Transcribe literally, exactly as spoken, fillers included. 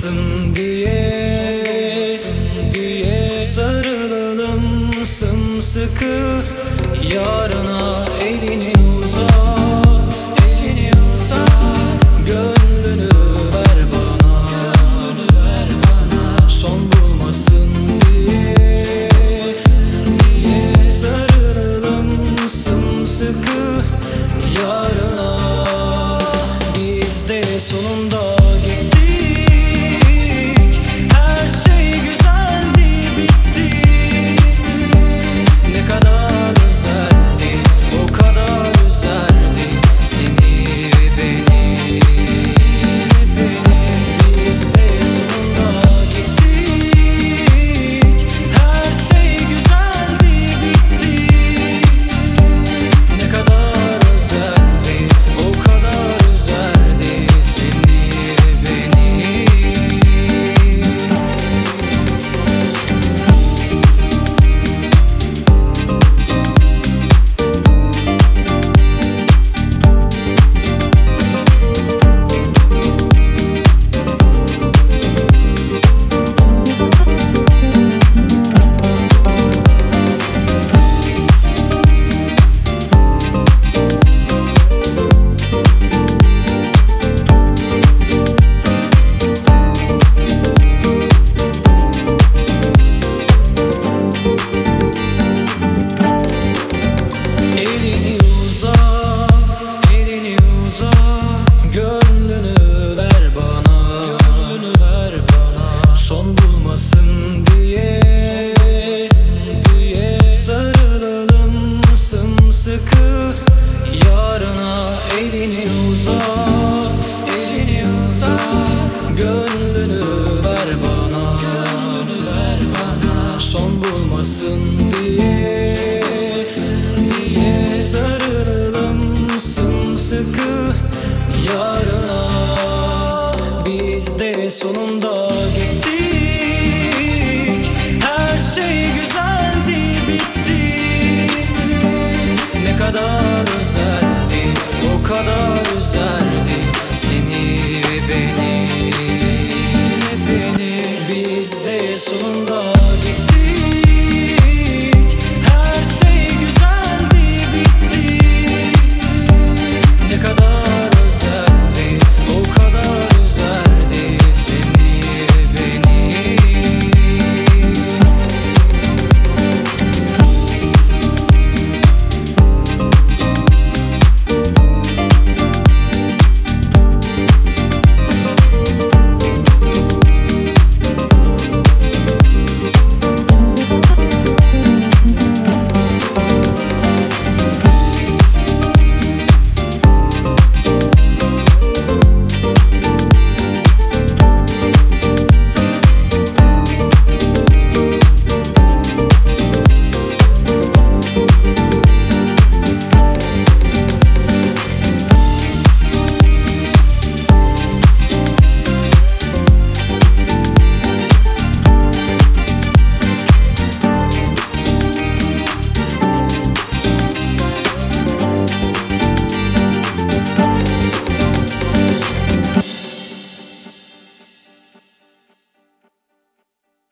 bulmasın diye, diye sarılalım sımsıkı. Yarına elini uzat, elini uzat, gönlünü ver bana, gönlünü ver bana. Son bulmasın diye, diye sarılalım sımsıkı. Yarına biz de sonunda gittik, her şey güzeldi, bitti. Ne kadar güzeldi, o kadar güzeldi, seni ve beni, seni ve beni. Biz de sonunda gittik, her şey güzeldi, bitti. Ne kadar güzeldi, o kadar güzeldi, seni ve beni. Elini uzat, elini uzat, gönlünü ver bana, gönlünü ver bana. Son bulmasın diye, diye sarılalım sımsıkı. Yarına elini uzat, elini uzat, gönlünü ver bana, gönlünü ver bana. Son bulmasın diye, diye sarılalım sımsıkı. Yarına biz de sonunda gittik, her şey güzeldi, bitti. Ne kadar güzeldi, o kadar güzeldi, seni ve beni, seni ve beni. Biz de sonunda